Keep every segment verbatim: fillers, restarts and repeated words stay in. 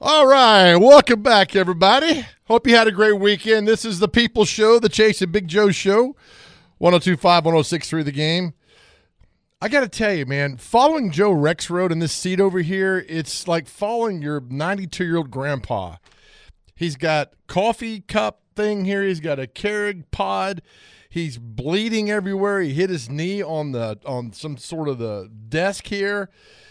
All right, welcome back, everybody. Hope you had a great weekend. This is the People Show, the Chase and Big Joe Show, one oh two point five, one oh six point three The Game. I got to tell you, man, following Joe Rexrode in this seat over here, it's like following your ninety-two-year-old grandpa. He's got coffee cup thing here. He's got a Keurig pod. He's bleeding everywhere. He hit his knee on the on some sort of the desk here.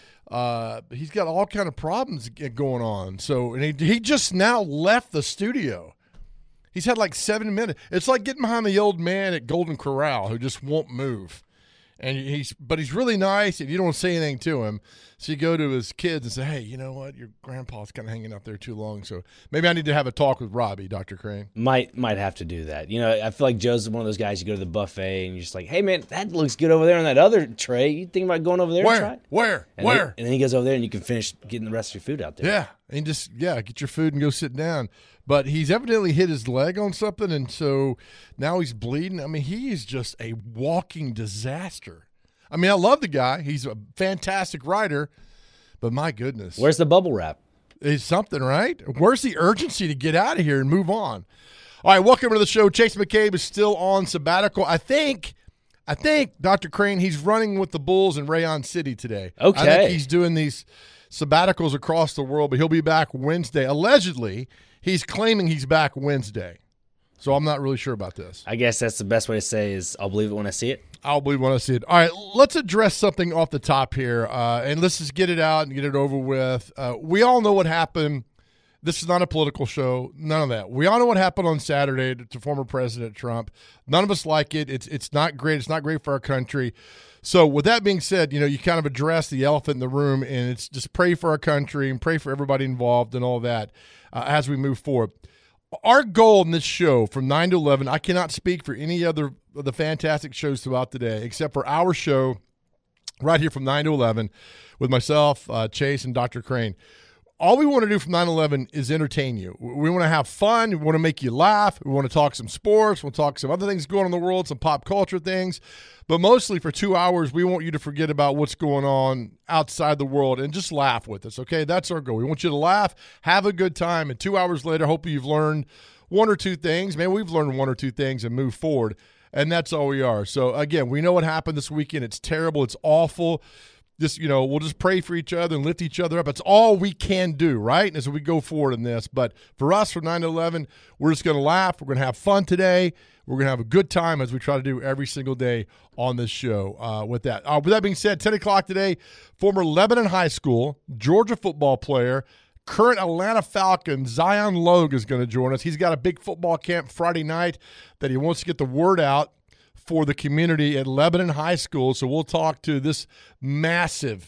Uh, he's got all kind of problems going on. So, and he, he just now left the studio. He's had like seven minutes. It's like getting behind the old man at Golden Corral who just won't move. And he's, but he's really nice, and you don't say anything to him. So you go to his kids and say, hey, you know what? Your grandpa's kind of hanging out there too long. So maybe I need to have a talk with Robbie, Doctor Crane. Might might have to do that. You know, I feel like Joe's one of those guys, you go to the buffet, and you're just like, hey, man, that looks good over there on that other tray. You think about going over there Where? and try it? Where? And Where? Then, and then he goes over there, and you can finish getting the rest of your food out there. Yeah, and just, yeah, get your food and go sit down. But he's evidently hit his leg on something, and so now he's bleeding. I mean, he is just a walking disaster. I mean, I love the guy. He's a fantastic writer, but my goodness. Where's the bubble wrap? It's something, right? Where's the urgency to get out of here and move on? All right, welcome to the show. Chase McCabe is still on sabbatical. I think, I think, Doctor Crane, he's running with the Bulls in Rayon City today. Okay. I think he's doing these sabbaticals across the world, but he'll be back Wednesday. Allegedly, he's claiming he's back Wednesday. So I'm not really sure about this. I guess that's the best way to say is I'll believe it when I see it. I'll believe when I see it. All right, let's address something off the top here, uh, and let's just get it out and get it over with. Uh, we all know what happened. This is not a political show. None of that. We all know what happened on Saturday to, to former President Trump. None of us like it. It's it's not great. It's not great for our country. So with that being said, you know, you kind of address the elephant in the room, and it's just pray for our country and pray for everybody involved and all that uh, as we move forward. Our goal in this show from nine to eleven, I cannot speak for any other of the fantastic shows throughout the day except for our show right here from nine to eleven with myself, uh, Chase, and Doctor Crane. All we want to do from nine to eleven is entertain you. We want to have fun. We want to make you laugh. We want to talk some sports. We'll talk some other things going on in the world, some pop culture things. But mostly for two hours, we want you to forget about what's going on outside the world and just laugh with us, okay? That's our goal. We want you to laugh, have a good time, and two hours later, hopefully you've learned one or two things. Maybe we've learned one or two things and moved forward, and that's all we are. So, again, we know what happened this weekend. It's terrible. It's awful. Just, you know, we'll just pray for each other and lift each other up. It's all we can do, right, as we go forward in this. But for us, from nine to eleven, we're just going to laugh. We're going to have fun today. We're going to have a good time as we try to do every single day on this show uh, with that. Uh, with that being said, ten o'clock today, former Lebanon High School, Georgia football player, current Atlanta Falcon, Zion Logue is going to join us. He's got a big football camp Friday night that he wants to get the word out for the community at Lebanon High School. So we'll talk to this massive,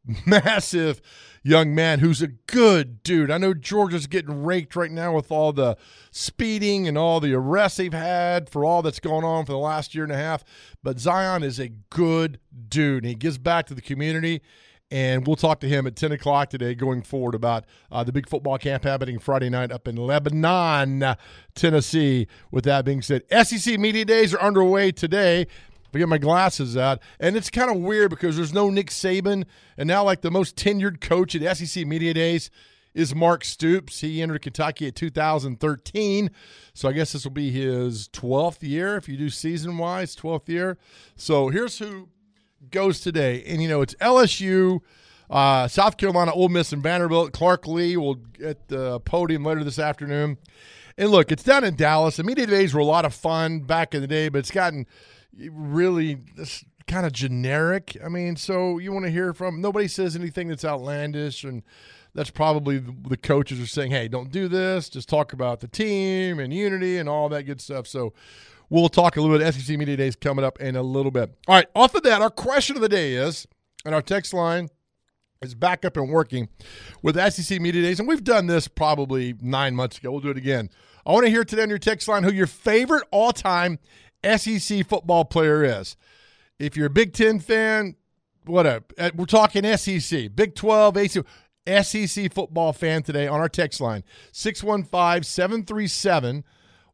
massive young man who's a good dude. I know Georgia's getting raked right now with all the speeding and all the arrests they've had for all that's going on for the last year and a half. But Zion is a good dude, and he gives back to the community. And we'll talk to him at ten o'clock today going forward about uh, the big football camp happening Friday night up in Lebanon, Tennessee. With that being said, S E C Media Days are underway today. I get my glasses out. And it's kind of weird because there's no Nick Saban. And now, like, the most tenured coach at S E C Media Days is Mark Stoops. He entered Kentucky at two thousand thirteen. So I guess this will be his twelfth year if you do season-wise, twelfth year. So here's who goes today. And, you know, it's L S U, uh, South Carolina, Ole Miss, and Vanderbilt. Clark Lee will get the podium later this afternoon. And, look, it's down in Dallas. The media days were a lot of fun back in the day, but it's gotten really kind of generic. I mean, so you want to hear from – nobody says anything that's outlandish, and that's probably the coaches are saying, hey, don't do this. Just talk about the team and unity and all that good stuff. So we'll talk a little bit. S E C Media Days coming up in a little bit. All right, off of that, our question of the day is, and our text line is back up and working with S E C Media Days, and we've done this probably nine months ago. We'll do it again. I want to hear today on your text line who your favorite all-time S E C football player is. If you're a Big Ten fan, whatever. We're talking S E C, Big twelve, A C C. S E C football fan today on our text line, six one five, seven three seven,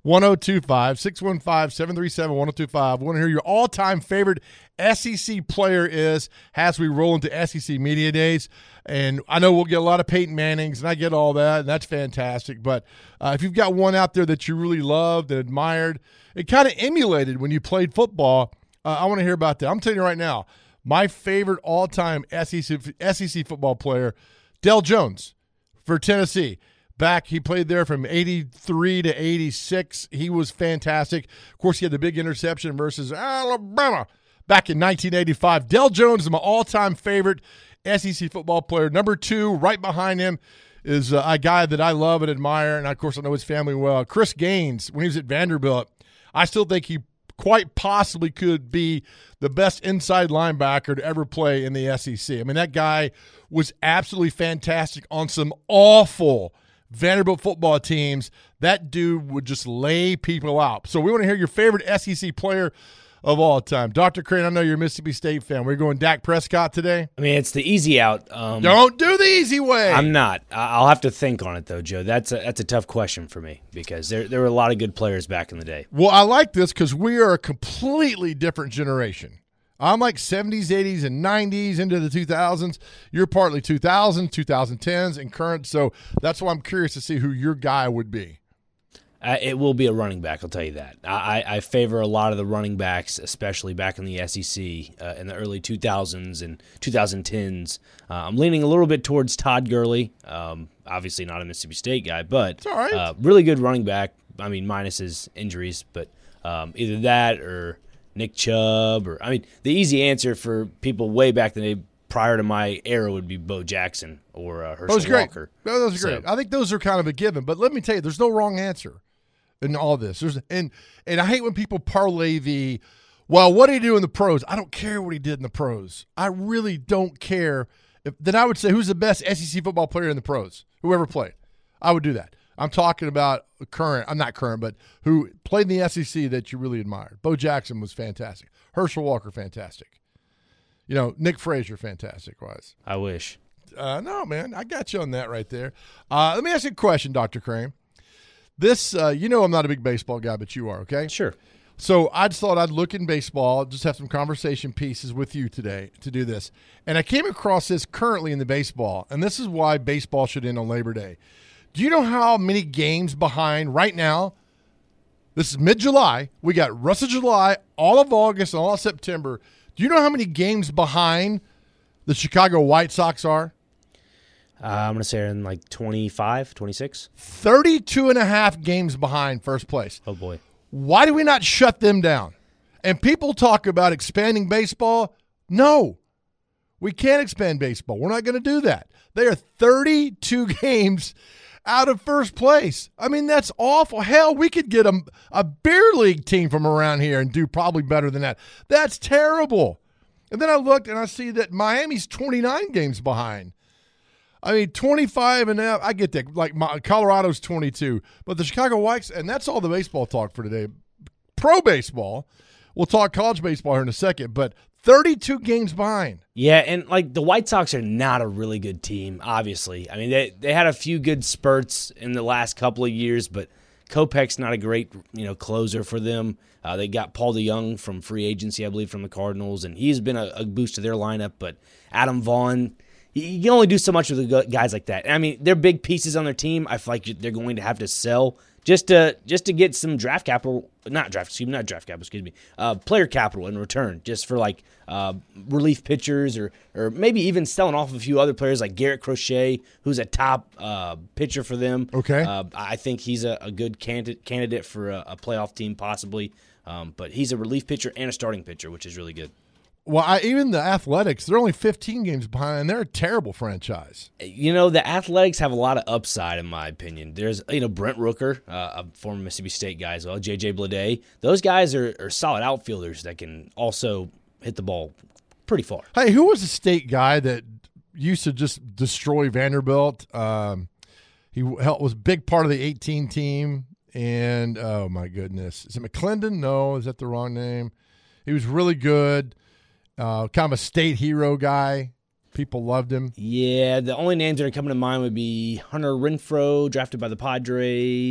one oh two five, six one five, seven three seven, one oh two five. We want to hear your all-time favorite S E C player is as we roll into S E C Media Days. And I know we'll get a lot of Peyton Mannings, and I get all that, and that's fantastic. But uh, if you've got one out there that you really loved and admired, it kind of emulated when you played football, uh, I want to hear about that. I'm telling you right now, my favorite all-time S E C, S E C football player, Del Jones for Tennessee. Back, he played there from eighty-three to eighty-six. He was fantastic. Of course, he had the big interception versus Alabama back in nineteen eighty-five. Del Jones is my all-time favorite S E C football player. Number two, right behind him, is uh, a guy that I love and admire, and of course I know his family well. Chris Gaines, when he was at Vanderbilt, I still think he quite possibly could be the best inside linebacker to ever play in the S E C. I mean, that guy was absolutely fantastic on some awful Vanderbilt football teams. That dude would just lay people out. So we want to hear your favorite S E C player of all time. Doctor Crane, I know you're a Mississippi State fan. We're going Dak Prescott today? I mean, it's the easy out. Um, Don't do the easy way. I'm not. I'll have to think on it, though, Joe. That's a, that's a tough question for me because there, there were a lot of good players back in the day. Well, I like this because we are a completely different generation. I'm like seventies, eighties, and nineties into the two thousands. You're partly two thousands, twenty tens, and current. So that's why I'm curious to see who your guy would be. Uh, it will be a running back, I'll tell you that. I, I favor a lot of the running backs, especially back in the S E C uh, in the early two thousands and twenty tens. Uh, I'm leaning a little bit towards Todd Gurley. Um, obviously not a Mississippi State guy, but it's all right. uh, really good running back. I mean, minus his injuries, but um, either that or Nick Chubb. Or I mean, the easy answer for people way back in the day prior to my era would be Bo Jackson or uh, Herschel Those great. Walker. Those are great. So, I think those are kind of a given. But let me tell you, there's no wrong answer in all this. There's and and I hate when people parlay the, well, what did he do in the pros? I don't care what he did in the pros. I really don't care. If, then I would say, who's the best S E C football player in the pros? Whoever played. I would do that. I'm talking about current. I'm not current, but who played in the S E C that you really admired. Bo Jackson was fantastic. Herschel Walker, fantastic. You know, Nick Frazier, fantastic. Was I wish. Uh, no, man, I got you on that right there. Uh, let me ask you a question, Doctor Crane. This, uh, you know, I'm not a big baseball guy, but you are, okay? Sure. So I just thought I'd look in baseball, just have some conversation pieces with you today to do this. And I came across this currently in the baseball, and this is why baseball should end on Labor Day. Do you know how many games behind right now? This is mid-July. We got rest of July, all of August, and all of September. Do you know how many games behind the Chicago White Sox are? Uh, I'm going to say they're in like twenty-five, twenty-six. thirty-two and a half games behind first place. Oh, boy. Why do we not shut them down? And people talk about expanding baseball. No, we can't expand baseball. We're not going to do that. They are thirty-two games out of first place. I mean, that's awful. Hell, we could get a, a beer league team from around here and do probably better than that. That's terrible. And then I looked and I see that Miami's twenty-nine games behind. I mean, twenty-five and up, I get that. Like my, Colorado's twenty-two. But the Chicago Whites, and that's all the baseball talk for today. Pro baseball. We'll talk college baseball here in a second, but thirty-two games behind. Yeah, and like the White Sox are not a really good team, obviously. I mean, they they had a few good spurts in the last couple of years, but Kopech's not a great, you know, closer for them. Uh, they got Paul DeYoung from free agency, I believe, from the Cardinals, and he's been a, a boost to their lineup. But Adam Vaughn, you can only do so much with the guys like that. I mean, they're big pieces on their team. I feel like they're going to have to sell just to just to get some draft capital, not draft, excuse me, not draft capital, excuse me, uh, player capital in return, just for like uh, relief pitchers or or maybe even selling off a few other players like Garrett Crochet, who's a top uh, pitcher for them. Okay, uh, I think he's a, a good candidate candidate for a, a playoff team possibly, um, but he's a relief pitcher and a starting pitcher, which is really good. Well, I, even the Athletics, they're only fifteen games behind. They're a terrible franchise. You know, the Athletics have a lot of upside, in my opinion. There's, you know, Brent Rooker, uh, a former Mississippi State guy as well, J J Bleday. Those guys are, are solid outfielders that can also hit the ball pretty far. Hey, who was the State guy that used to just destroy Vanderbilt? Um, he was a big part of the eighteen team, and, oh, my goodness. Is it McClendon? No, is that the wrong name? He was really good. Uh, kind of a state hero guy. People loved him. Yeah, the only names that are coming to mind would be Hunter Renfroe, drafted by the Padres.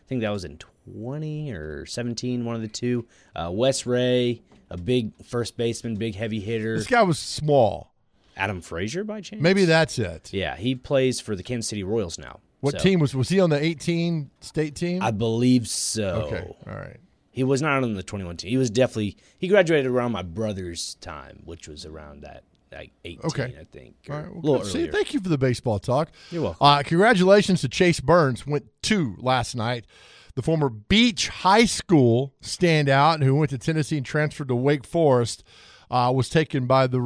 think that was in twenty or seventeen, one of the two. Uh, Wes Ray, a big first baseman, big heavy hitter. This guy was small. Adam Frazier, by chance? Maybe that's it. Yeah, he plays for the Kansas City Royals now. What so. team was was he on the eighteen state team? I believe so. Okay, all right. He was not on the twenty-one team. He was definitely he graduated around my brother's time, which was around that like eighteen, okay. I think. All right. Well, a little see, earlier. thank you for the baseball talk. You're welcome. Uh, congratulations to Chase Burns. Went two last night. The former Beach High School standout who went to Tennessee and transferred to Wake Forest uh, was taken by the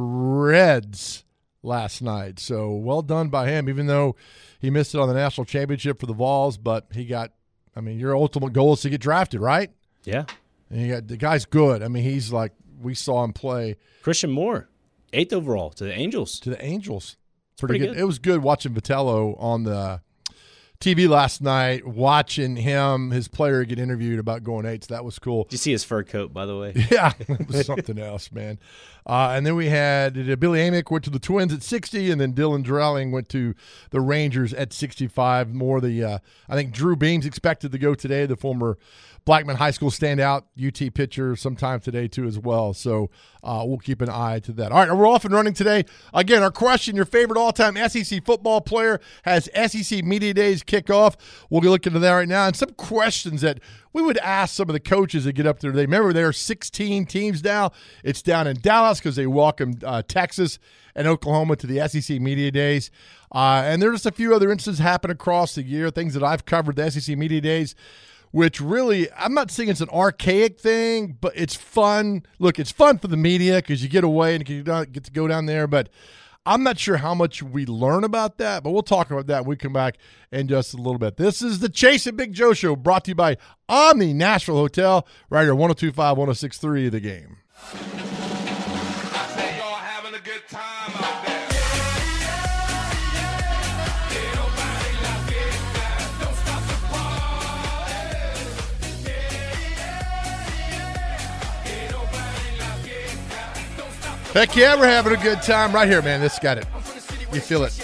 Reds last night. So well done by him, even though he missed it on the national championship for the Vols. But he got, I mean, your ultimate goal is to get drafted, right? Yeah. And he got, the guy's good. I mean, he's like, we saw him play. Christian Moore, eighth overall to the Angels. To the Angels. Pretty, pretty good. good. It was good watching Vitello on the T V last night, watching him, his player, get interviewed about going eight. So that was cool. Did you see his fur coat, by the way? Yeah, it was something else, man. Uh, and then we had uh, Billy Amick went to the Twins at sixty, and then Dylan Drelling went to the Rangers at sixty-five. More the uh, I think Drew Beams expected to go today, the former Blackman High School standout, U T pitcher, sometime today too as well. So uh, we'll keep an eye to that. All right, we're off and running today. Again, our question, your favorite all-time S E C football player has S E C Media Days kickoff. We'll be looking into that right now. And some questions that we would ask some of the coaches that get up there today. Remember, there are sixteen teams now. It's down in Dallas because they welcomed uh, Texas and Oklahoma to the S E C Media Days. Uh, and there's just a few other instances happen across the year, things that I've covered, the S E C Media Days, which really, I'm not saying it's an archaic thing, but it's fun. Look, it's fun for the media because you get away and you get to go down there, but I'm not sure how much we learn about that, but we'll talk about that when we come back in just a little bit. This is the Chase and Big Joe Show, brought to you by Omni Nashville Hotel, right here, one oh two point five, one oh six point three The Game. I say y'all having a good time out there. Heck yeah, we're having a good time right here, man. This got it. You feel it.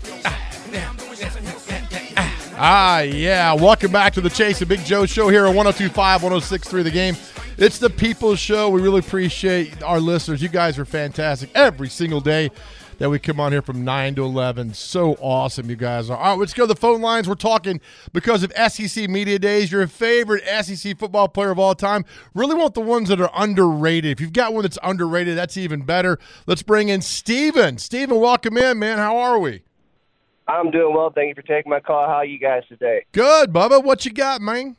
Ah, yeah. Welcome back to the Chase and Big Joe Show here on one oh two point five, one oh six point three The Game. It's the People's Show. We really appreciate our listeners. You guys are fantastic every single day that we come on here from nine to eleven. So awesome you guys are. All right, let's go to the phone lines. We're talking because of S E C Media Days, your favorite S E C football player of all time. Really want the ones that are underrated. If you've got one that's underrated, that's even better. Let's bring in Steven. Steven, welcome in, man. How are we? I'm doing well. Thank you for taking my call. How are you guys today? Good, Bubba. What you got, man?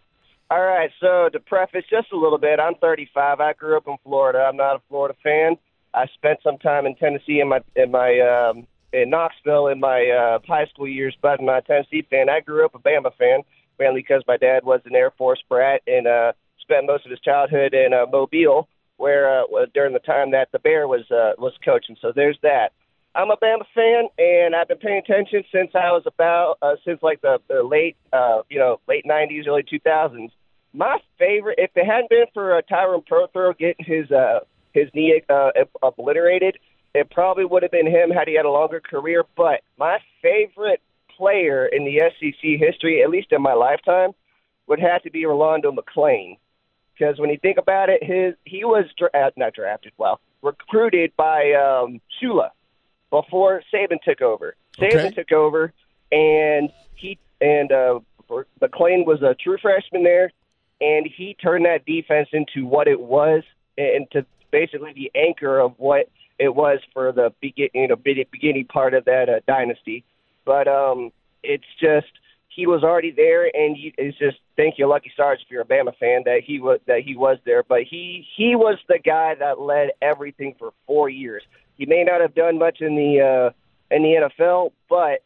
All right, so to preface just a little bit, I'm thirty-five. I grew up in Florida. I'm not a Florida fan. I spent some time in Tennessee in my in my um, in Knoxville in my uh, high school years, but I'm not a Tennessee fan. I grew up a Bama fan, mainly because my dad was an Air Force brat and uh, spent most of his childhood in uh, Mobile, where uh, during the time that the Bear was uh, was coaching. So there's that. I'm a Bama fan, and I've been paying attention since I was about uh, since like the, the late uh, you know late nineties, early two thousands. My favorite, if it hadn't been for uh, Tyrone Prothro getting his uh, his knee uh, obliterated, it probably would have been him had he had a longer career. But my favorite player in the S E C history, at least in my lifetime, would have to be Rolando McClain. Because when you think about it, his he was dra- not drafted, well, recruited by um, Shula before Saban took over. Saban Okay. took over, and he and uh, McClain was a true freshman there, and he turned that defense into what it was, and to basically the anchor of what it was for the begin, you know, beginning part of that uh, dynasty. But um, it's just he was already there, and you, it's just thank you, Lucky Stars, if you're a Bama fan, that he was that he was there. But he he was the guy that led everything for four years. He may not have done much in the uh, in the N F L, but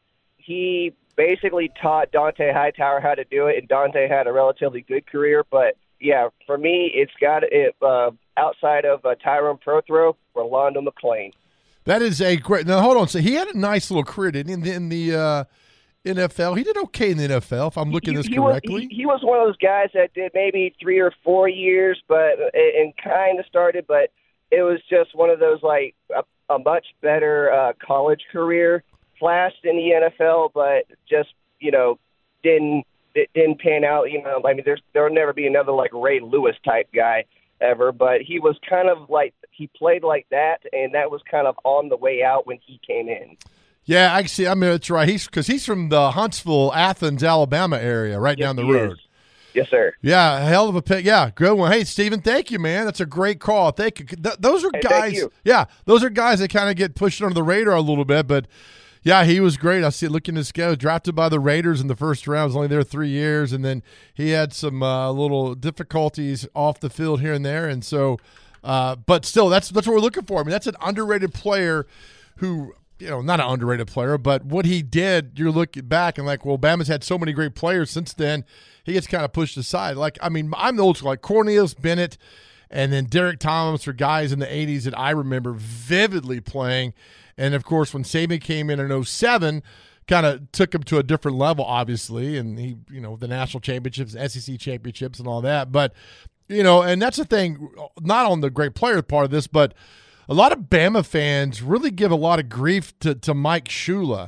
he basically taught Dante Hightower how to do it, and Dante had a relatively good career. But yeah, for me, it's got it uh, outside of uh, Tyrone Prothro, Rolando McClain. That is a great. Now hold on. So he had a nice little career didn't he, in the, in the uh, N F L. He did okay in the N F L, if I'm looking he, this he correctly. Was, he, he was one of those guys that did maybe three or four years, but and kind of started, but it was just one of those like a, a much better uh, college career, flashed in the N F L, but just you know didn't it just didn't pan out. You know, I mean, there's there'll never be another like Ray Lewis type guy ever, but he was kind of like he played like that, and that was kind of on the way out when he came in. Yeah, I see. I mean, that's right. He's because he's from the Huntsville, Athens, Alabama area, right Yes, down the he road. is. Yes, sir. Yeah, a hell of a pick. Yeah, good one. Hey, Steven, thank you, man. That's a great call. Thank you. Th- those are Hey, thank guys. you. Yeah, those are guys that kind of get pushed under the radar a little bit, but yeah, he was great. I see. Looking at this guy, drafted by the Raiders in the first round. Was only there three years, and then he had some uh, little difficulties off the field here and there, and so. Uh, but still, that's that's what we're looking for. I mean, that's an underrated player who. You know, not an underrated player, but what he did, you're looking back and like, well, Bama's had so many great players since then. He gets kind of pushed aside. Like, I mean, I'm the old school, like Cornelius Bennett and then Derek Thomas are guys in the eighties that I remember vividly playing. And, of course, when Saban came in in oh seven, kind of took him to a different level, obviously. And he, you know, the national championships, S E C championships and all that. But, you know, and that's the thing, not on the great player part of this, but a lot of Bama fans really give a lot of grief to, to Mike Shula.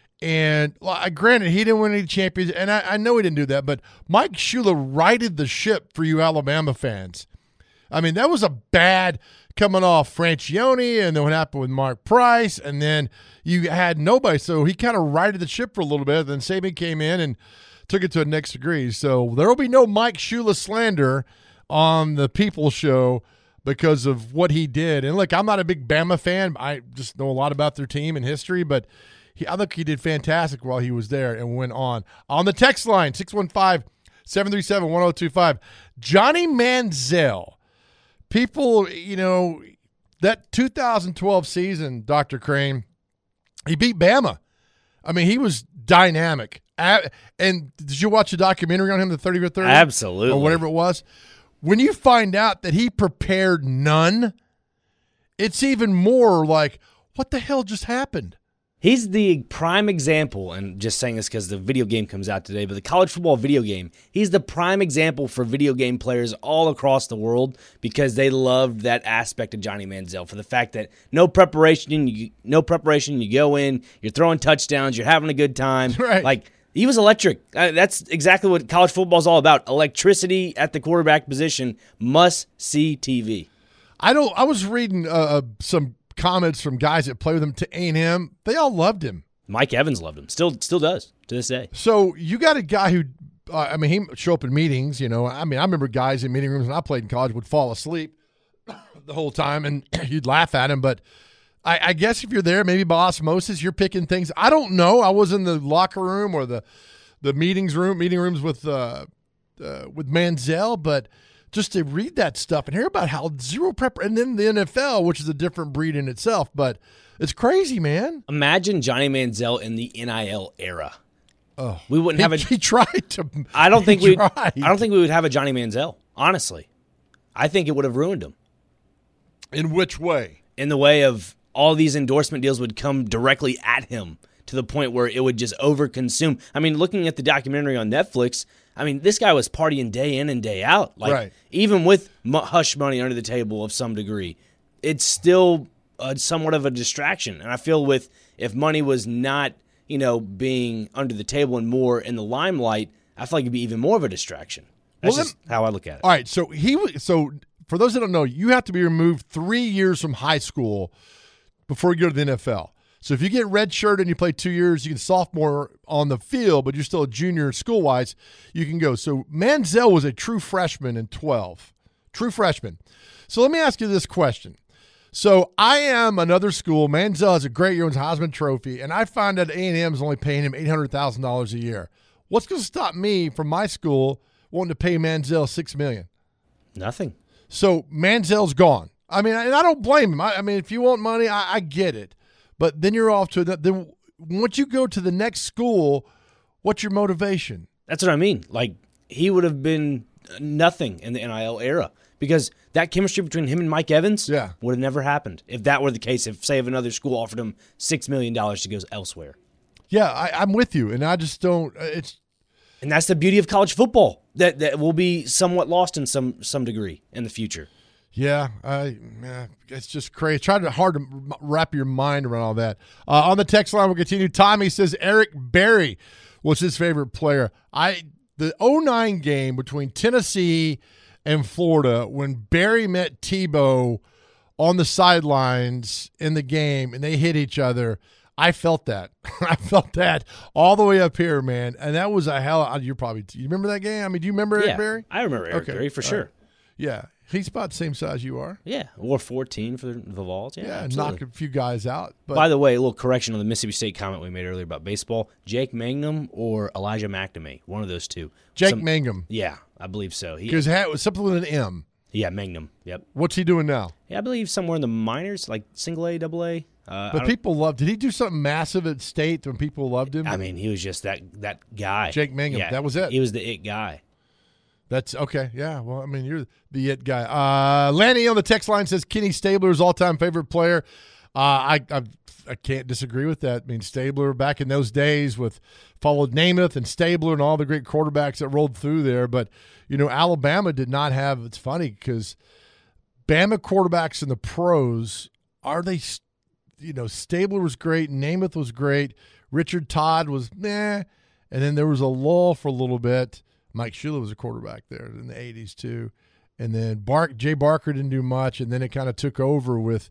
And well, granted, he didn't win any champions, and I, I know he didn't do that, but Mike Shula righted the ship for you Alabama fans. I mean, that was a bad coming off Francione, and then what happened with Mark Price, and then you had nobody. So he kind of righted the ship for a little bit. Then Saban came in and took it to a next degree. So there will be no Mike Shula slander on the People Show because of what he did. And look, I'm not a big Bama fan. I just know a lot about their team and history, but he, I think he did fantastic while he was there and went on. On the text line, six one five, seven three seven, one oh two five, Johnny Manziel. People, you know, that two thousand twelve season, Doctor Crane, he beat Bama. I mean, he was dynamic. And did you watch the documentary on him, the thirty for thirty? Absolutely. Or whatever it was? When you find out that he prepared none, it's even more like, what the hell just happened? He's the prime example, and just saying this because the video game comes out today, but the college football video game, he's the prime example for video game players all across the world because they loved that aspect of Johnny Manziel, for the fact that no preparation, you, no preparation, you go in, you're throwing touchdowns, you're having a good time. Right. Like, he was electric. Uh, that's exactly what college football is all about. Electricity at the quarterback position. Must see T V. I don't. I was reading uh, some comments from guys that play with him to A and M. They all loved him. Mike Evans loved him. Still, still does to this day. So you got a guy who, uh, I mean, he show up in meetings. You know, I mean, I remember guys in meeting rooms when I played in college would fall asleep the whole time, and you'd laugh at him, but. I, I guess if you're there, maybe by osmosis, you're picking things. I don't know. I was in the locker room or the the meetings room, meeting rooms with uh, uh, with Manziel, but just to read that stuff and hear about how zero prep, and then the N F L, which is a different breed in itself, but it's crazy, man. Imagine Johnny Manziel in the N I L era. Oh, we wouldn't he, have a. He tried to. I don't think we. tried. I don't think we would have a Johnny Manziel. Honestly, I think it would have ruined him. In which way? In the way of. All these endorsement deals would come directly at him to the point where it would just overconsume. I mean, looking at the documentary on Netflix, I mean, this guy was partying day in and day out. Like, right. Even with hush money under the table of some degree, it's still uh, somewhat of a distraction. And I feel with if money was not, you know, being under the table and more in the limelight, I feel like it'd be even more of a distraction. That's well, just then, how I look at it. All right, so he so for those that don't know, you have to be removed three years from high school before you go to the N F L. So if you get redshirted and you play two years, you can sophomore on the field, but you're still a junior school-wise, you can go. So Manziel was a true freshman in twelve. True freshman. So let me ask you this question. So I am another school. Manziel has a great year, wins a Heisman Trophy, and I find that A and M is only paying him eight hundred thousand dollars a year. What's going to stop me from my school wanting to pay Manziel six million dollars? Nothing. So Manziel's gone. I mean, and I don't blame him. I, I mean, if you want money, I, I get it. But then you're off to the, then once you go to the next school, what's your motivation? That's what I mean. Like, he would have been nothing in the N I L era because that chemistry between him and Mike Evans yeah. would have never happened if that were the case. If, say, if another school offered him six million dollars to go elsewhere. Yeah, I, I'm with you, and I just don't. It's and that's the beauty of college football that that will be somewhat lost in some some degree in the future. Yeah, I, yeah, it's just crazy. It's trying to hard to wrap your mind around all that. Uh, on the text line, we'll continue. Tommy says Eric Berry was his favorite player. I the oh nine game between Tennessee and Florida when Barry met Tebow on the sidelines in the game and they hit each other. I felt that. I felt that all the way up here, man. And that was a hell. You're probably. You remember that game? I mean, do you remember Eric yeah, Berry? I remember Eric Okay. Berry for All sure. right. Yeah, he's about the same size you are. Yeah, or fourteen for the, the Vols. Yeah, Yeah, absolutely. knock a few guys out. But By the way, a little correction on the Mississippi State comment we made earlier about baseball. Jake Mangum or Elijah McNamee, one of those two. Jake Some- Mangum, Yeah, I believe so. He, because it was something with an M. yeah, Mangum. Yep. What's he doing now? Yeah, I believe somewhere in the minors, like single A, double A. Uh, I But don't- people loved. Did he do something massive at State when people loved him? I mean, he was just that that guy. Jake Mangum, Yeah, that was it. He was the it guy. That's okay. Yeah. Well, I mean, you're the it guy. Uh, Lanny on the text line says Kenny Stabler's all-time favorite player. Uh, I, I I can't disagree with that. I mean, Stabler back in those days with followed Namath and Stabler and all the great quarterbacks that rolled through there. But you know, Alabama did not have. It's funny because Bama quarterbacks in the pros are they. You know, Stabler was great. Namath was great. Richard Todd was meh. And then there was a lull for a little bit. Mike Shula was a quarterback there in the eighties too. And then Bark, Jay Barker didn't do much. And then it kind of took over with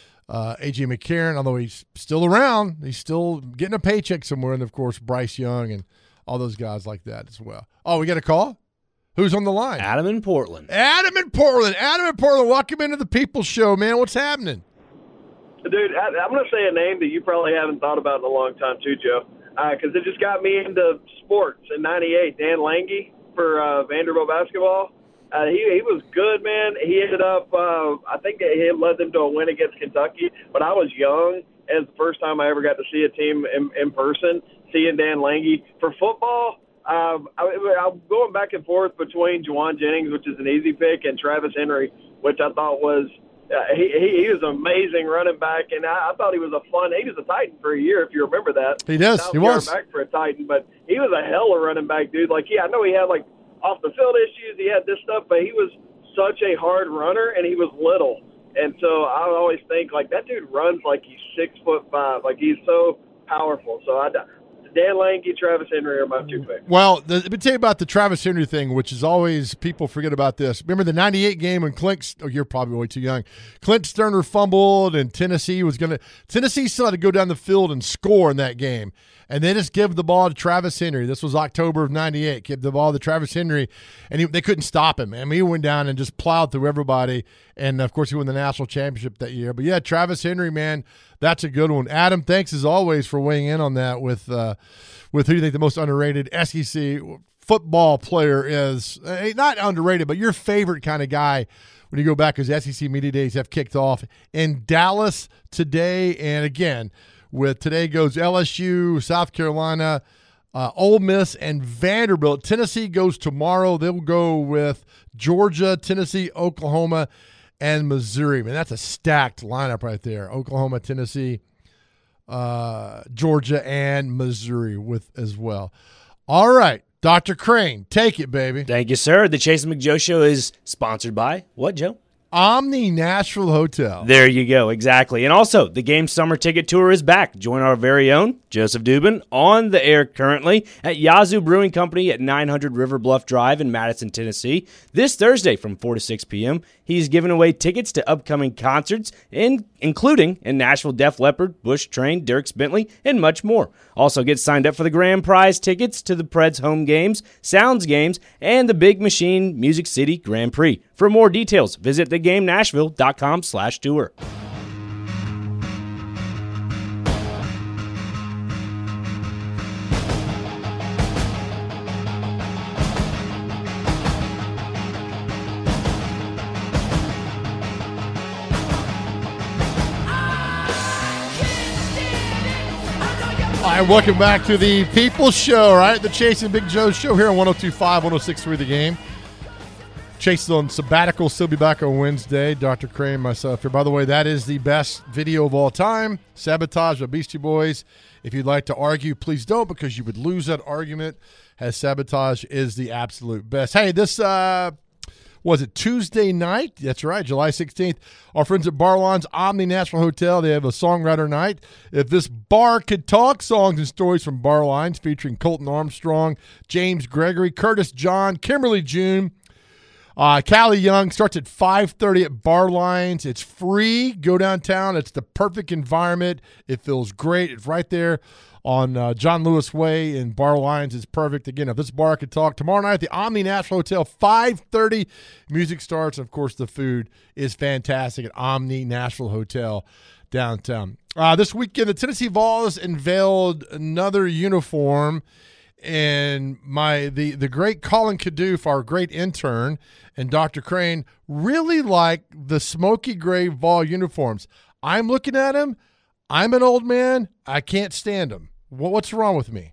uh, A J McCarron, although he's still around. He's still getting a paycheck somewhere. And, of course, Bryce Young and all those guys like that as well. Oh, we got a call? Who's on the line? Adam in Portland. Adam in Portland. Adam in Portland, welcome into the People's Show, man. What's happening? Dude, I, I'm going to say a name that you probably haven't thought about in a long time, too, Joe, because uh, it just got me into sports in ninety-eight. Dan Lange for uh, Vanderbilt basketball. Uh, he he was good, man. He ended up, uh, I think he led them to a win against Kentucky, but I was young. It was the first time I ever got to see a team in, in person, seeing Dan Lange. For football, um, I, I'm going back and forth between Juwan Jennings, which is an easy pick, and Travis Henry, which I thought was Uh, he, he he was an amazing running back, and I, I thought he was a fun. He was a Titan for a year, if you remember that. He does. Now He he's was. back for a Titan, but he was a hell of a running back, dude. Like, yeah, I know he had like off the field issues, he had this stuff, but he was such a hard runner, and he was little. And so I always think like that dude runs like he's six foot five, like he's so powerful. So I. Dan Lange, Travis Henry are my two picks. Well, the, let me tell you about the Travis Henry thing, which is always people forget about this. Remember the ninety-eight game when Clint? Oh, you're probably way too young. Clint Sterner fumbled, and Tennessee was going to. Tennessee still had to go down the field and score in that game, and they just give the ball to Travis Henry. This was October of ninety-eight. Give the ball to Travis Henry, and he, they couldn't stop him. I mean, he went down and just plowed through everybody, and of course, he won the national championship that year. But yeah, Travis Henry, man. That's a good one. Adam, thanks as always for weighing in on that with uh, with who you think the most underrated S E C football player is. Uh, not underrated, but your favorite kind of guy when you go back because S E C Media Days have kicked off in Dallas today. And again, with today goes L S U, South Carolina, uh, Ole Miss, and Vanderbilt. Tennessee goes tomorrow. They'll go with Georgia, Tennessee, Oklahoma, and Missouri. Man, that's a stacked lineup right there. Oklahoma, Tennessee, uh, Georgia, and Missouri with as well. All right, Doctor Crane, take it, baby. Thank you, sir. The Chase McJoe Show is sponsored by what, Joe? Omni Nashville Hotel. There you go, exactly. And also, the Game Summer Ticket Tour is back. Join our very own Joseph Dubin on the air currently at Yazoo Brewing Company at nine hundred River Bluff Drive in Madison, Tennessee. This Thursday from four to six p.m., he's giving away tickets to upcoming concerts, in, including in Nashville Def Leppard, Bush Train, Dierks Bentley, and much more. Also, get signed up for the grand prize tickets to the Preds home games, Sounds games, and the Big Machine Music City Grand Prix. For more details, visit the game nashville dot com slash tour. All right, welcome back to the People's Show, right? The Chase and Big Joe Show here on one oh two point five, one oh six point three The Game. Chase is on sabbatical, still be back on Wednesday. Doctor Crane and myself here. By the way, that is the best video of all time, Sabotage by Beastie Boys. If you'd like to argue, please don't, because you would lose that argument, as Sabotage is the absolute best. Hey, this uh, was it Tuesday night? That's right, July sixteenth. Our friends at Barlon's Omni National Hotel, they have a songwriter night. If This Bar Could Talk, songs and stories from bar lines featuring Colton Armstrong, James Gregory, Curtis John, Kimberly June, Uh, Callie Young. Starts at five thirty at Bar Lines. It's free. Go downtown. It's the perfect environment. It feels great. It's right there on uh, John Lewis Way in Bar Lines. It's perfect. Again, If This Bar Could Talk, tomorrow night at the Omni National Hotel, five thirty. Music starts. And, of course, the food is fantastic at Omni National Hotel downtown. Uh, this weekend, the Tennessee Vols unveiled another uniform. And my the, the great Colin Kadoof, our great intern, and Doctor Crane really like the smoky gray Vol uniforms. I'm looking at them. I'm an old man. I can't stand them. What, what's wrong with me?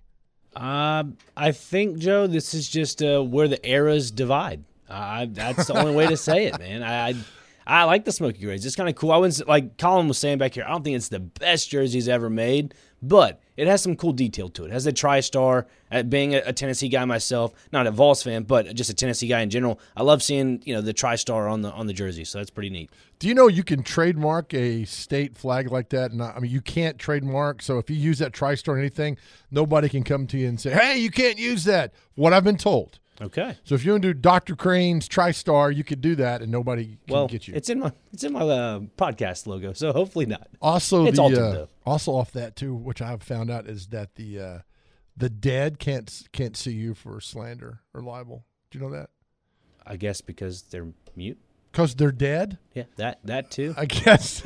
Uh, I think, Joe, this is just uh, where the eras divide. Uh, that's the only way to say it, man. I, I I like the smoky grays. It's kind of cool. I wouldn't, like Colin was saying back here, I don't think it's the best jerseys ever made, but it has some cool detail to it. It has a TriStar. At being a, a Tennessee guy myself, not a Vols fan, but just a Tennessee guy in general, I love seeing, you know, the TriStar on the on the jersey. So that's pretty neat. Do you know you can trademark a state flag like that? And I mean, you can't trademark. So if you use that TriStar or anything, nobody can come to you and say, "Hey, you can't use that." What I've been told. Okay. So if you want to do Doctor Crane's TriStar, you could do that, and nobody can well, get you. It's in my it's in my uh, podcast logo, so hopefully not. Also, it's the altered, uh, though. also off that too, which I've found out is that the uh, the dead can't can't sue you for slander or libel. Do you know that? I guess because they're mute. Because they're dead. Yeah, that that too. I guess.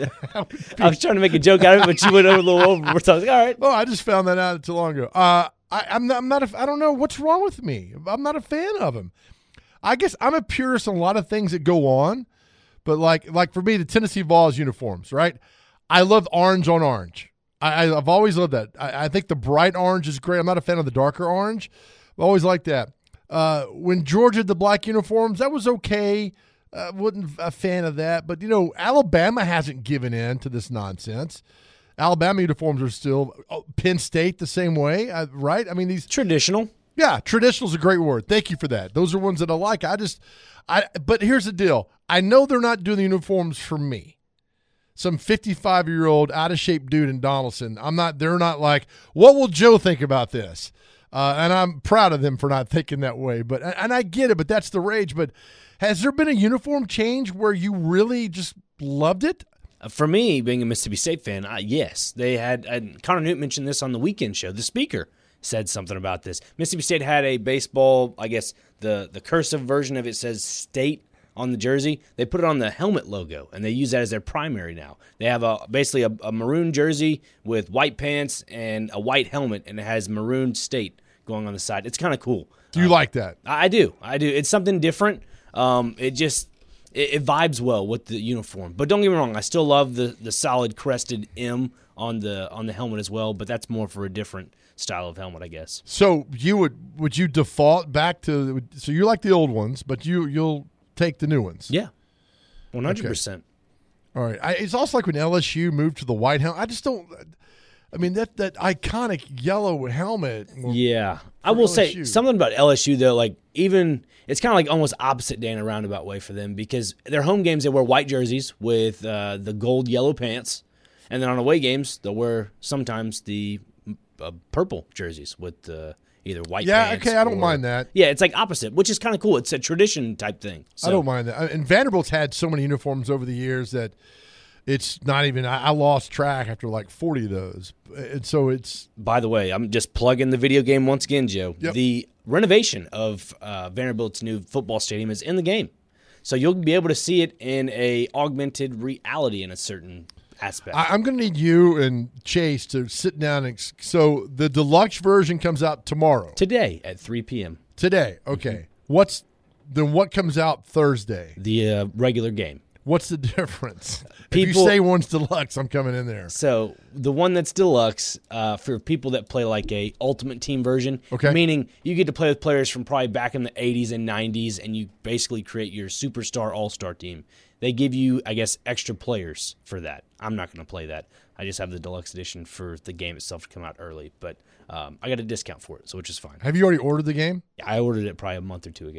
I was trying to make a joke out of it, but you went over a little over. So I was like, all right. Oh, I just found that out too long ago. Uh, I, I'm not. I'm not. A, I don't know what's wrong with me. I'm not a fan of them. I guess I'm a purist on a lot of things that go on, but like like for me, the Tennessee Vols uniforms, right? I love orange on orange. I, I, I've always loved that. I, I think the bright orange is great. I'm not a fan of the darker orange. I've always liked that. Uh, when Georgia had the black uniforms, that was okay. I uh, wasn't a fan of that. But, you know, Alabama hasn't given in to this nonsense. Alabama uniforms are still oh, Penn State the same way, uh, right? I mean, these traditional. Yeah, traditional is a great word. Thank you for that. Those are ones that I like. I just, I. But here's the deal. I know they're not doing the uniforms for me. Some fifty-five-year-old out-of-shape dude in Donaldson. I'm not. They're not like, what will Joe think about this? Uh, and I'm proud of them for not thinking that way. But and I get it. But that's the rage. But has there been a uniform change where you really just loved it? For me, being a Mississippi State fan, uh, yes. They had, and Connor Newt mentioned this on the weekend show. The speaker said something about this. Mississippi State had a baseball, I guess the, the cursive version of it says state on the jersey. They put it on the helmet logo, and they use that as their primary now. They have a basically a, a maroon jersey with white pants and a white helmet, and it has maroon state going on the side. It's kind of cool. Do you um, like that? I, I do. I do. It's something different. Um, it just it, it vibes well with the uniform. But don't get me wrong, I still love the, the solid crested M on the on the helmet as well, but that's more for a different style of helmet, I guess. So you would would you default back to so you like the old ones, but you you'll take the new ones? Yeah, one hundred percent. All right. I, it's also like when L S U moved to the white helmet. I just don't. I mean that that iconic yellow helmet. Yeah, I will L S U. say something about L S U though. Like even it's kind of like almost opposite day in a roundabout way for them because their home games they wear white jerseys with uh, the gold yellow pants, and then on away games they'll wear sometimes the uh, purple jerseys with uh, either white. Yeah, pants okay, I don't or, mind that. Yeah, it's like opposite, which is kind of cool. It's a tradition type thing. So. I don't mind that. And Vanderbilt's had so many uniforms over the years that it's not even. I, I lost track after like forty of those, and so it's. By the way, I'm just plugging the video game once again, Joe. Yep. The renovation of uh, Vanderbilt's new football stadium is in the game, so you'll be able to see it in a augmented reality in a certain aspect. I, I'm going to need you and Chase to sit down and. So the deluxe version comes out tomorrow. Today at three p.m. Today, okay. Mm-hmm. What's then? What comes out Thursday? The uh, regular game. What's the difference? People, if you say one's deluxe, I'm coming in there. So the one that's deluxe uh, for people that play like a Ultimate Team version, okay. meaning you get to play with players from probably back in the eighties and nineties, and you basically create your superstar all-star team. They give you, I guess, extra players for that. I'm not going to play that. I just have the deluxe edition for the game itself to come out early, but um, I got a discount for it, so which is fine. Have you already ordered the game? I ordered it probably a month or two ago.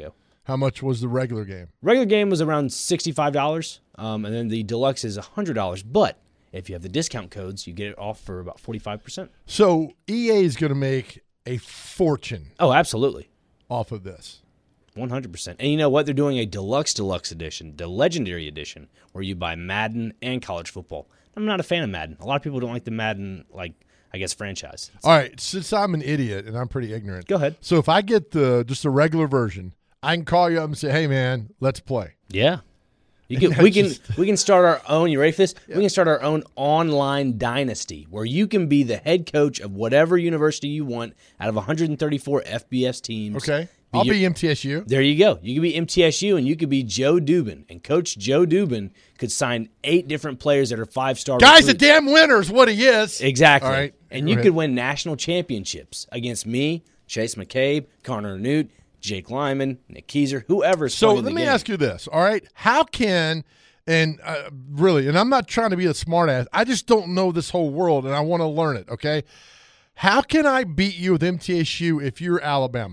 How much was the regular game? Regular game was around sixty-five dollars, um, and then the deluxe is one hundred dollars. But if you have the discount codes, you get it off for about forty-five percent. So E A is going to make a fortune Oh, absolutely. off of this. one hundred percent. And you know what? They're doing a deluxe deluxe edition, the legendary edition, where you buy Madden and college football. I'm not a fan of Madden. A lot of people don't like the Madden, like, I guess, franchise. All right, since I'm an idiot and I'm pretty ignorant. Go ahead. So if I get the just the regular version, I can call you up and say, "Hey, man, let's play." Yeah. You can, we can Just- we can start our own. You ready for this? We can start our own online dynasty where you can be the head coach of whatever university you want out of one hundred thirty-four F B S teams. Okay, Be I'll your- be M T S U. There you go. You could be M T S U and you could be Joe Dubin. And Coach Joe Dubin could sign eight different players that are five-star Guy's a recruits. damn winner is what he is. Exactly. All right, And go you ahead. could win national championships against me, Chase McCabe, Connor Newt, Jake Lyman, Nick Keiser, whoever's So playing let the me game. ask you this, all right? How can, and uh, really, and I'm not trying to be a smartass, I just don't know this whole world and I want to learn it, okay? How can I beat you with M T S U if you're Alabama?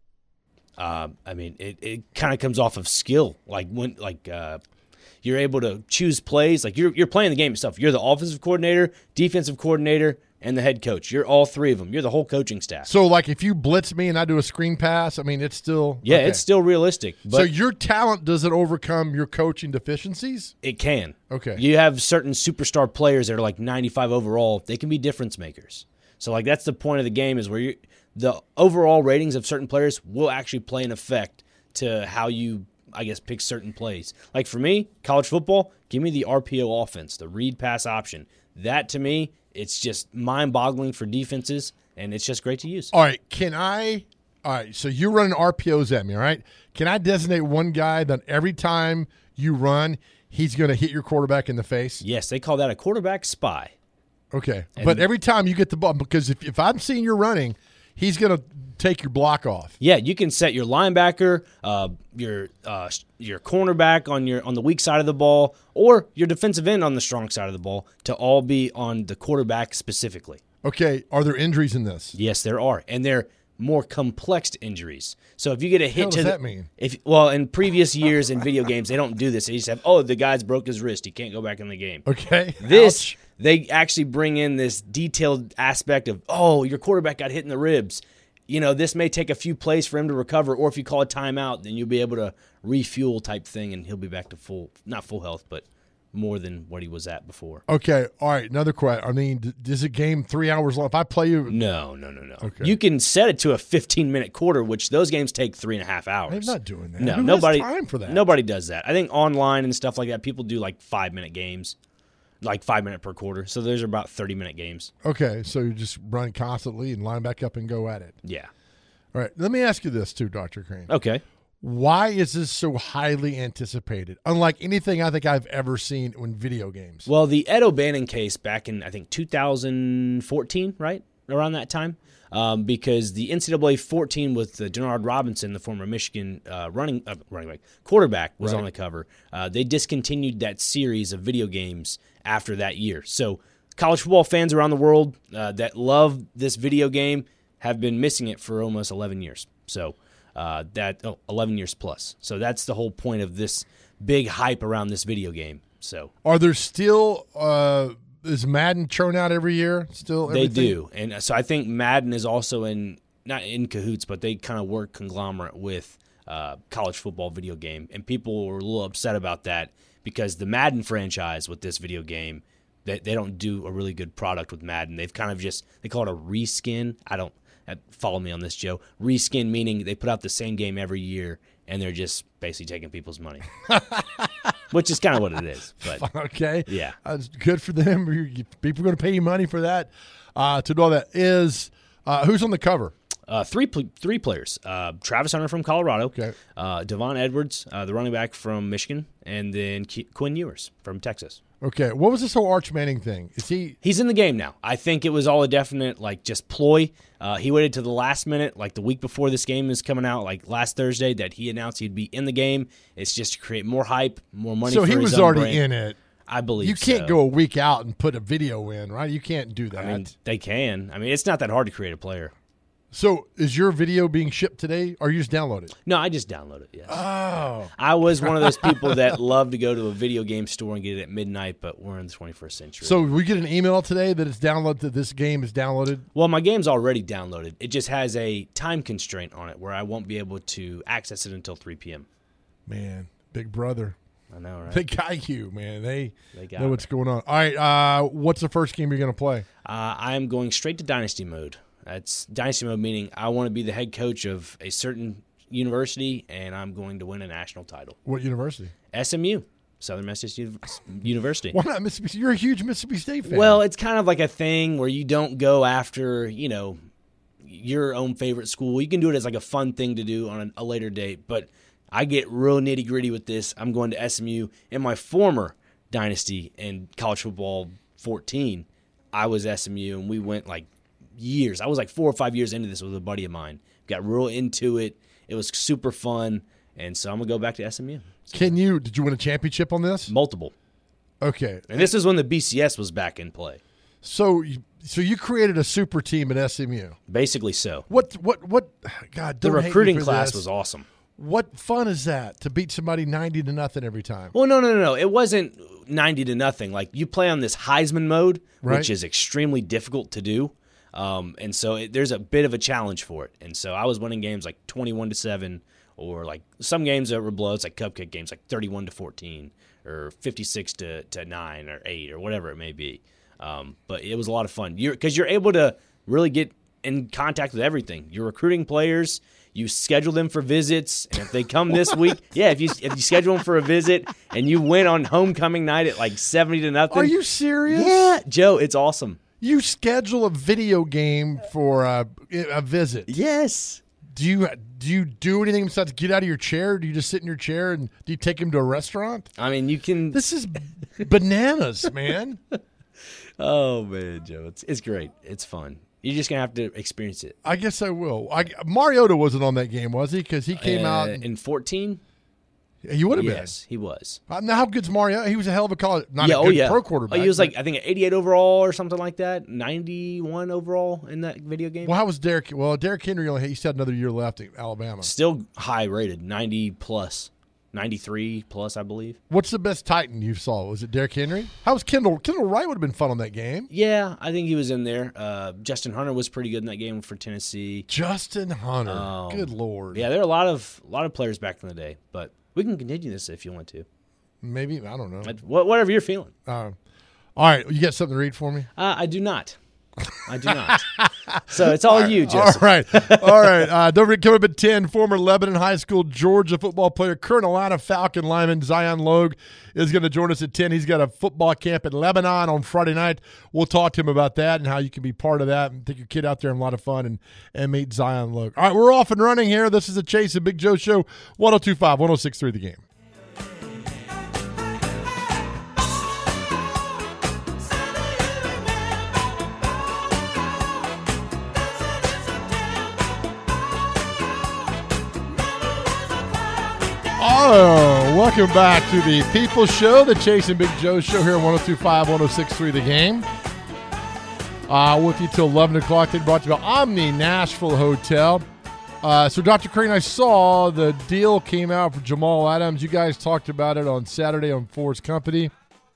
Uh, I mean, it, it kind of comes off of skill. Like when, like uh, you're able to choose plays. Like you're you're playing the game itself. You're the offensive coordinator, defensive coordinator, and the head coach. You're all three of them. You're the whole coaching staff. So, like, if you blitz me and I do a screen pass, I mean, it's still yeah, okay. it's still realistic, but So your talent doesn't overcome your coaching deficiencies? it can. Okay. You have certain superstar players that are like ninety-five overall. They can be difference makers. So like that's the point of the game is where you the overall ratings of certain players will actually play an effect to how you, I guess, pick certain plays. Like for me, college football, give me the R P O offense, the read pass option. That to me, it's just mind-boggling for defenses, and it's just great to use. All right, can I – all right, so you're running R P Os at me, all right? Can I designate one guy that every time you run, he's going to hit your quarterback in the face? Yes, they call that a quarterback spy. Okay, but every time you get the ball – because if, if I'm seeing you're running, he's going to take your block off. Yeah, you can set your linebacker, uh, your uh, your cornerback on your on the weak side of the ball, or your defensive end on the strong side of the ball to all be on the quarterback specifically. Okay, are there injuries in this? Yes, there are, and they're more complex injuries. So if you get a hit hell to does the, that mean? If well, in previous years in video games, they don't do this. They just have, oh, the guy's broke his wrist, he can't go back in the game. Okay. This, Ouch. they actually bring in this detailed aspect of, oh, your quarterback got hit in the ribs. You know, this may take a few plays for him to recover, or if you call a timeout, then you'll be able to refuel type thing, and he'll be back to full, not full health, but more than what he was at before. Okay, all right, another question. I mean, d- is a game three hours long? If I play you – No, no, no, no. Okay. You can set it to a fifteen-minute quarter, which those games take three and a half hours. I'm not doing that. No, Who has nobody time for that? Nobody does that. I think online and stuff like that, people do like five-minute games, like five minute per quarter. So those are about thirty-minute games. Okay, so you just run constantly and line back up and go at it. Yeah. All right, let me ask you this too, Doctor Crane. Okay. Why is this so highly anticipated? Unlike anything I think I've ever seen in video games. Well, the Ed O'Bannon case back in, I think, two thousand fourteen, right? Around that time. Um, because the N C double A fourteen with uh, Denard Robinson, the former Michigan uh, running uh, running back quarterback, was Right. on the cover. Uh, they discontinued that series of video games after that year. So college football fans around the world uh, that love this video game have been missing it for almost eleven years. So uh, that oh, eleven years plus. So that's the whole point of this big hype around this video game. So Are there still uh, is Madden churn out every year? Still, they everything? do, and so I think Madden is also in not in cahoots, but they kind of work conglomerate with uh, college football video game, and people were a little upset about that because the Madden franchise with this video game, they, they don't do a really good product with Madden. They've kind of just they call it a reskin. I don't uh, follow me on this, Joe. Reskin meaning they put out the same game every year, and they're just basically taking people's money, which is kind of what it is. But Okay. Yeah. Uh, it's good for them. You- you- People are going to pay you money for that. Uh, to do all that is uh, who's on the cover? Uh, three pl- three players. Uh, Travis Hunter from Colorado. Okay. Uh, Devon Edwards, uh, the running back from Michigan, and then Ke- Quinn Ewers from Texas. Okay. What was this whole Arch Manning thing? Is he? He's in the game now. I think it was all a definite, like, just ploy. Uh, he waited to the last minute, like the week before this game is coming out, like last Thursday, that he announced he'd be in the game. It's just to create more hype, more money So for he his was own already brand. in it. I believe You can't so. go a week out and put a video in, right? You can't do that. I mean, they can. I mean, it's not that hard to create a player. So is your video being shipped today, or you just download it? No, I just download it, yes. Oh. I was one of those people that love to go to a video game store and get it at midnight, but we're in the twenty-first century. So we get an email today that it's downloaded, that this game is downloaded? Well, my game's already downloaded. It just has a time constraint on it where I won't be able to access it until three p.m. Man, Big Brother. I know, right? They got you, man. They, They got know me. what's going on. All right, uh, what's the first game you're going to play? Uh, I am going straight to Dynasty mode. That's Dynasty mode, meaning I want to be the head coach of a certain university, and I'm going to win a national title. What university? S M U, Southern Mississippi University. Why not Mississippi? You're a huge Mississippi State fan. Well, it's kind of like a thing where you don't go after, you know, your own favorite school. You can do it as like a fun thing to do on a, a later date, but I get real nitty gritty with this. I'm going to S M U. In my former dynasty in college football fourteen, I was S M U, and we went like years. I was like four or five years into this with a buddy of mine. Got real into it. It was super fun, and so I'm gonna go back to S M U. So, Can you? Did you win a championship on this? multiple, Okay, and this is when the B C S was back in play. so you, so you created a super team at S M U. Basically, so What what what? God, the don't hate me recruiting for class this. was awesome. What fun is that to beat somebody ninety to nothing every time? Well, no, no, no, no. It wasn't ninety to nothing. Like, you play on this Heisman mode, Right. which is extremely difficult to do. Um, and so it, there's a bit of a challenge for it. And so I was winning games like twenty-one to seven, or like some games that were blowouts, like cupcake games, like thirty-one to fourteen, or fifty-six to, to nine or eight, or whatever it may be. Um, but it was a lot of fun. You're because you're able to really get in contact with everything. You're recruiting players. You schedule them for visits, and if they come this week, yeah, if you if you schedule them for a visit and you win on homecoming night at like seventy to nothing, Are you serious? yeah, Joe, it's awesome. You schedule a video game for a, a visit. Yes. Do you do you do anything besides get out of your chair? Do you just sit in your chair and do you take him to a restaurant? I mean, you can. This is bananas, man. Oh man, Joe, it's it's great. It's fun. You're just gonna have to experience it. I guess I will. I, Mariota wasn't on that game, was he? Because he came Uh, out. And, in fourteen. he would have Yes, he was. been. Uh, now, how good's Mariota? He was a hell of a college, not yeah, a oh good yeah. pro quarterback. Oh, he was but- like I think eighty-eight overall or something like that. ninety-one overall in that video game. Well, how was Derrick? Well, Derrick Henry only he still had another year left at Alabama. Still high rated, ninety plus, ninety-three plus, I believe. What's the best Titan you saw? Was it Derrick Henry? How was Kendall? Kendall Wright would have been fun on that game. Yeah, I think he was in there. Uh, Justin Hunter was pretty good in that game for Tennessee. Justin Hunter. Um, Good Lord. Yeah, there are a lot of a lot of players back in the day, but we can continue this if you want to. Maybe. I don't know. But wh- Whatever you're feeling. Uh, all right. You got something to read for me? Uh, I do not. I do not. So it's all you, All Joseph. right. All right. Uh, don't forget, coming up at ten, former Lebanon High School Georgia football player, Carolina Falcon lineman Zion Logue is going to join us at ten. He's got a football camp in Lebanon on Friday night. We'll talk to him about that and how you can be part of that and take your kid out there and have a lot of fun and, and meet Zion Logue. All right. We're off and running here. This is the Chase and Big Joe Show, one oh two point five, one oh six point three The Game. Oh, welcome back to the People Show, the Chase and Big Joe Show here on one oh two point five, one oh six point three The Game. Uh, with you till eleven o'clock. They brought to you by Omni Nashville Hotel. Uh, so, Doctor Crane, I saw the deal came out for Jamal Adams. You guys talked about it on Saturday on Ford's Company.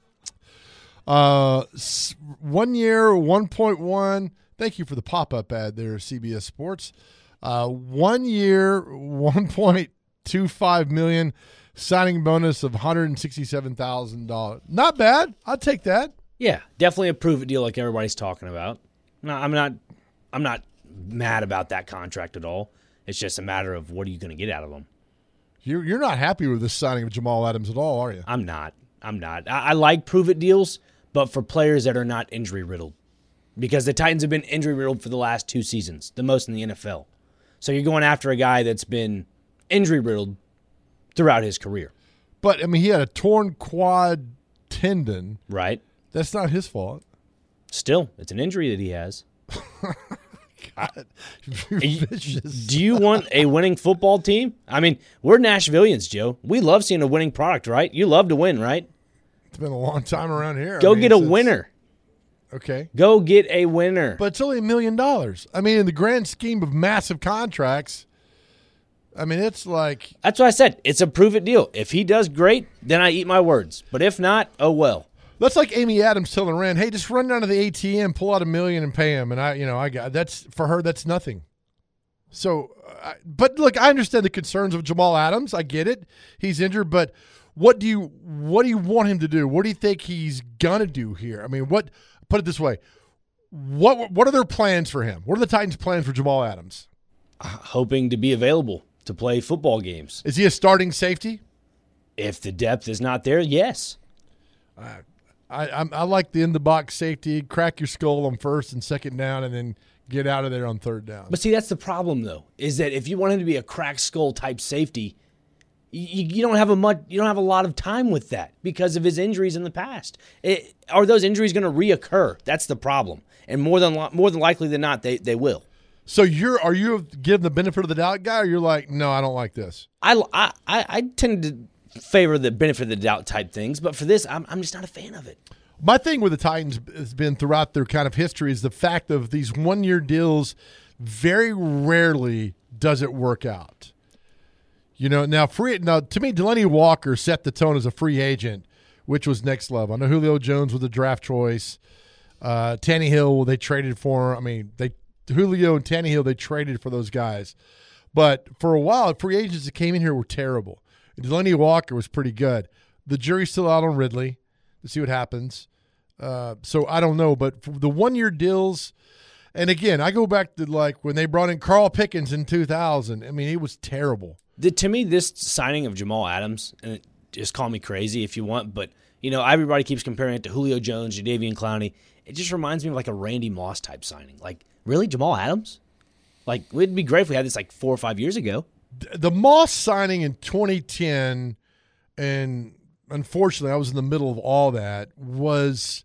Uh, s- one year, one point one. Thank you for the pop-up ad there, C B S Sports. Uh, one year, one point two five million dollars, signing bonus of one hundred sixty-seven thousand dollars. Not bad. I'll take that. Yeah, definitely a prove it deal like everybody's talking about. No, I'm not I'm not mad about that contract at all. It's just a matter of what are you going to get out of them. You're, you're not happy with the signing of Jamal Adams at all, are you? I'm not. I'm not. I, I like prove it deals, but for players that are not injury riddled. Because the Titans have been injury riddled for the last two seasons, the most in the N F L. So you're going after a guy that's been injury riddled throughout his career. But, I mean, he had a torn quad tendon. Right? That's not his fault. Still, it's an injury that he has. God, you're You- vicious. Do you want a winning football team? I mean, we're Nashvillians, Joe. We love seeing a winning product, right? You love to win, right? It's been a long time around here. Go I mean, get a since- winner. Okay. Go get a winner. But it's only a million dollars. I mean, in the grand scheme of massive contracts, I mean, it's like That's what I said. It's a prove-it deal. If he does great, then I eat my words. But if not, oh well. that's like Amy Adams telling Rand, "Hey, just run down to the A T M, pull out a million, and pay him." And I, you know, I got that's for her. That's nothing. So, I, but look, I understand the concerns of Jamal Adams. I get it. He's injured, but what do you what do you want him to do? What do you think he's gonna do here? I mean, what? Put it this way: what what are their plans for him? What are the Titans' plans for Jamal Adams? Hoping to be available to play football games. Is he a starting safety? If the depth is not there, yes. I I, I like the in the box safety. Crack your skull on first and second down, and then get out of there on third down. But see, that's the problem, though, is that if you want him to be a crack skull type safety, you, you don't have a much, you don't have a lot of time with that because of his injuries in the past. It, are those injuries going to reoccur? That's the problem, and more than more than likely than not, they they will. So you're are you giving the benefit of the doubt guy, or you're like, no, I don't like this? I I I tend to favor the benefit of the doubt type things, but for this, I'm I'm just not a fan of it. My thing with the Titans has been throughout their kind of history is the fact of these one-year deals very rarely does it work out. You know, now free now to me, Delaney Walker set the tone as a free agent, which was next level. I know Julio Jones was a draft choice. Uh, Tannehill, they traded for. I mean, they Julio and Tannehill, they traded for those guys. But for a while, free agents that came in here were terrible. Delaney Walker was pretty good. The jury's still out on Ridley to see what happens. Uh, so I don't know, but for the one-year deals, and again, I go back to like when they brought in Carl Pickens in two thousand. I mean, he was terrible. The, to me, this signing of Jamal Adams, and it, just call me crazy if you want, but you know, everybody keeps comparing it to Julio Jones, Jadeveon Clowney. It just reminds me of like a Randy Moss type signing. Like, really, Jamal Adams? Like, it'd be great if we had this like four or five years ago. The Moss signing in twenty ten, and unfortunately, I was in the middle of all that, was,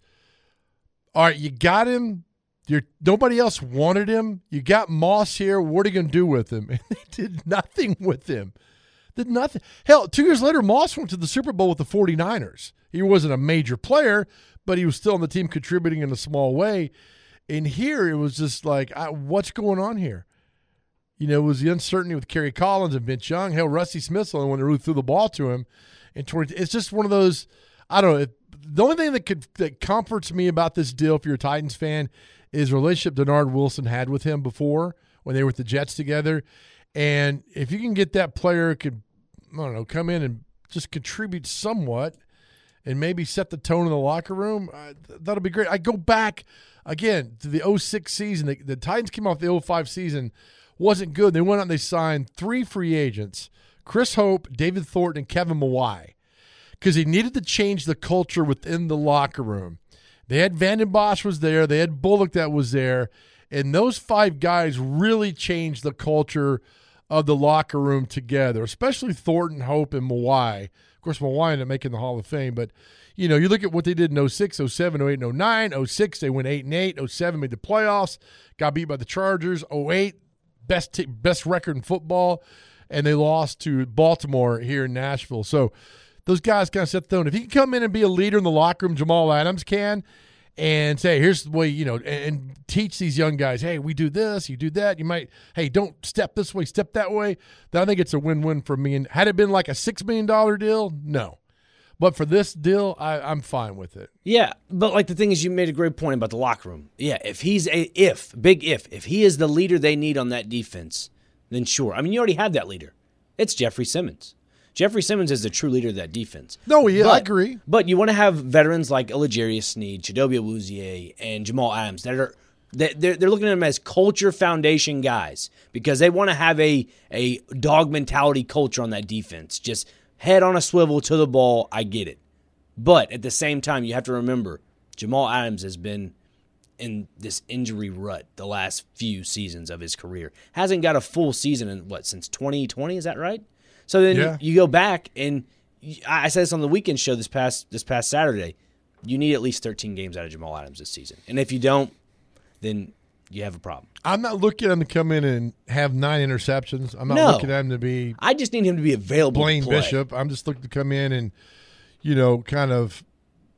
all right, you got him. You're, nobody else wanted him. You got Moss here. What are you going to do with him? And they did nothing with him. Did nothing. Hell, two years later, Moss went to the Super Bowl with the forty-niners. He wasn't a major player, but he was still on the team contributing in a small way. And here it was just like, I, what's going on here? You know, it was the uncertainty with Kerry Collins and Vince Young. Hell, Rusty Smith's the only one that really threw the ball to him. And it's just one of those, I don't know. It, the only thing that could that comforts me about this deal, if you're a Titans fan, is the relationship Denard Wilson had with him before when they were with the Jets together. And if you can get that player, could I don't know, come in and just contribute somewhat and maybe set the tone in the locker room, uh, that'll be great. I go back, again, to the oh six season. The, the Titans came off the oh five season. Wasn't good. They went out and they signed three free agents, Chris Hope, David Thornton, and Kevin Mawai, because he needed to change the culture within the locker room. They had Vanden Bosch was there. They had Bullock that was there. And those five guys really changed the culture of the locker room together, especially Thornton, Hope, and Mawai. Of course, Mawai ended up making the Hall of Fame. But, you know, you look at what they did in oh six, oh seven, oh eight, and oh nine. oh six, they went eight and eight. oh seven made the playoffs, got beat by the Chargers. oh eight, best t- best record in football, and they lost to Baltimore here in Nashville. So those guys kind of set the tone. If he can come in and be a leader in the locker room, Jamal Adams can, and say, here's the way, you know, and, and teach these young guys, hey, we do this, you do that. You might, hey, don't step this way, step that way. Then I think it's a win-win for me. And had it been like a six million dollars deal, no. But for this deal, I, I'm fine with it. Yeah, but like the thing is, you made a great point about the locker room. Yeah, if he's a if, big if, if he is the leader they need on that defense, then sure. I mean, you already have that leader. It's Jeffrey Simmons. Jeffrey Simmons is the true leader of that defense. No, yeah, but, I agree. But you want to have veterans like L'Jarius Sneed, Chidobe Awuzie, and Jamal Adams that are that they're they're looking at them as culture foundation guys because they want to have a a dog mentality culture on that defense. Just head on a swivel to the ball. I get it, but at the same time, you have to remember Jamal Adams has been in this injury rut the last few seasons of his career. Hasn't got a full season in what since twenty twenty. Is that right? So then yeah. you go back, and I said this on the weekend show this past this past Saturday. You need at least thirteen games out of Jamal Adams this season, and if you don't, then you have a problem. I'm not looking at him to come in and have nine interceptions. I'm not no. looking at him to be. I just need him to be available. Blaine to play. Bishop. I'm just looking to come in and, you know, kind of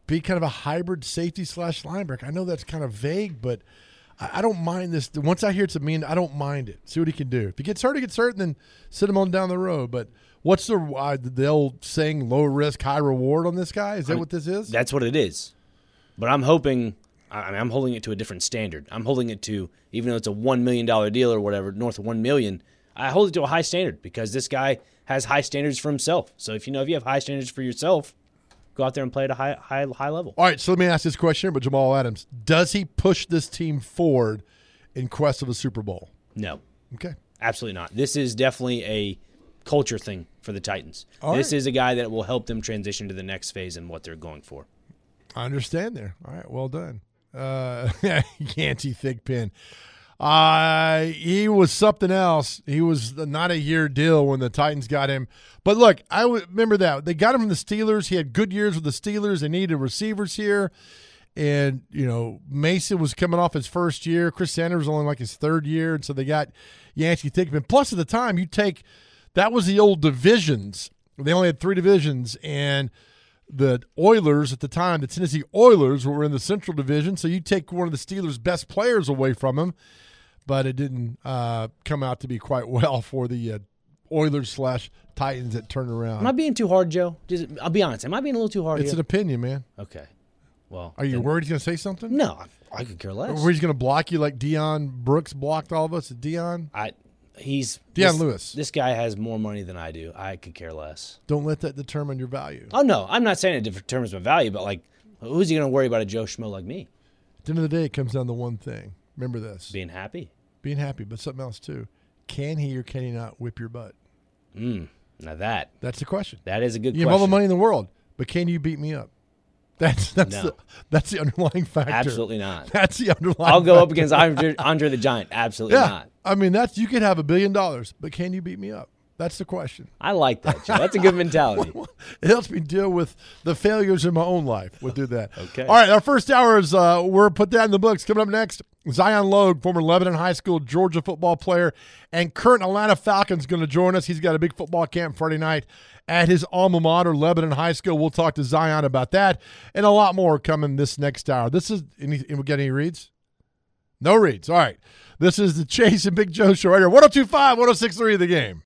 be kind of a hybrid safety slash linebacker. I know that's kind of vague, but I, I don't mind this. Once I hear it's a mean, I don't mind it. See what he can do. If he gets hurt, he gets hurt, and then sit him on down the road. But what's the uh, the old saying, low risk, high reward on this guy? Is that I mean, what this is? That's what it is. But I'm hoping I mean, I'm holding it to a different standard. I'm holding it to, even though it's a one million dollars deal or whatever, north of one million dollars, I hold it to a high standard because this guy has high standards for himself. So if you know if you have high standards for yourself, go out there and play at a high high high level. All right, so let me ask this question about Jamal Adams. Does he push this team forward in quest of a Super Bowl? No. Okay. Absolutely not. This is definitely a culture thing for the Titans. All this right. is a guy that will help them transition to the next phase and what they're going for. I understand there. All right, well done. Uh, Yancey Thigpen. Uh, he was something else. He was not a year deal when the Titans got him. But look, I w- remember that. They got him from the Steelers. He had good years with the Steelers. They needed receivers here. And, you know, Mason was coming off his first year. Chris Sanders was only like his third year. And so they got Yancey Thigpen. Plus, at the time, you take – that was the old divisions. They only had three divisions. And the Oilers at the time, the Tennessee Oilers, were in the Central Division. So you take one of the Steelers' best players away from him. But it didn't uh, come out to be quite well for the uh, Oilers slash Titans that turned around. Am I being too hard, Joe? Just, I'll be honest. Am I being a little too hard It's here? an opinion, man. Okay. Well, Are you then- worried he's going to say something? No, I, I could care less. Or he's going to block you like Deion Brooks blocked all of us? Deion? I, he's Deion this, Lewis. This guy has more money than I do. I could care less. Don't let that determine your value. Oh no, I'm not saying it determines my value, but like, who's he going to worry about a Joe Schmo like me? At the end of the day, it comes down to one thing. Remember this. Being happy. Being happy, but something else too. Can he or can he not whip your butt? Mm, now that That's the question. that is a good You have question. all the money in the world, but can you beat me up? That's that's No. the that's the underlying factor. Absolutely not. That's the underlying I'll go up factor. against Andre, Andre the Giant. Absolutely Yeah. not. I mean, that's you could have a billion dollars, but can you beat me up? That's the question. I like that, Joe. That's a good mentality. It helps me deal with the failures in my own life. We'll do that. Okay. All right, our first hour is uh, we're put that in the books. Coming up next, Zion Logue, former Lebanon High School Georgia football player and current Atlanta Falcons, going to join us. He's got a big football camp Friday night at his alma mater, Lebanon High School. We'll talk to Zion about that and a lot more coming this next hour. This is any. We got any reads? No reads. All right. This is the Chase and Big Joe show right here. one oh two point five, one oh six point three The Game.